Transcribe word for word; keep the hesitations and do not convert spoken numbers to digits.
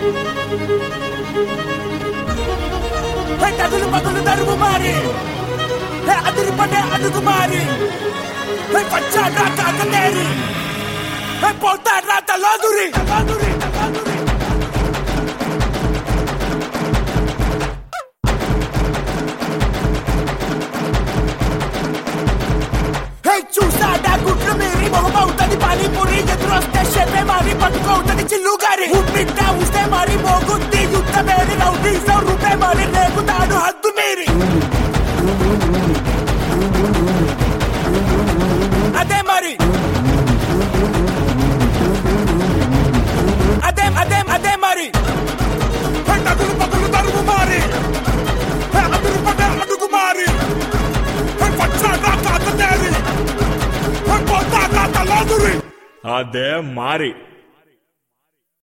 కదులు పదులు తరువు మారి అదురు పడే అడుగు మారి పచ్చాడ్రా కాకలేరి పోతాడ్రా తలాదురి చూసాడా గుట్లు మీరి మొహమవుతుంది పానీపూరి ఎదురొస్తే షెపే మారి పట్టుకవుతుంది చిల్లు గారి ఉప్పిట్ట ఉస్తే మారి మోగుద్ది యుద్ధ మేరి రౌడీ సో రూపే మారి రేపుతాడు హద్దు మీరి అదే మరి అదే అదే అదే మరి అదురు పదులు తరువు మారి అదురు పడే అడుగు మారి పచ్చాడ్రా కాకలేరి అదే మారి.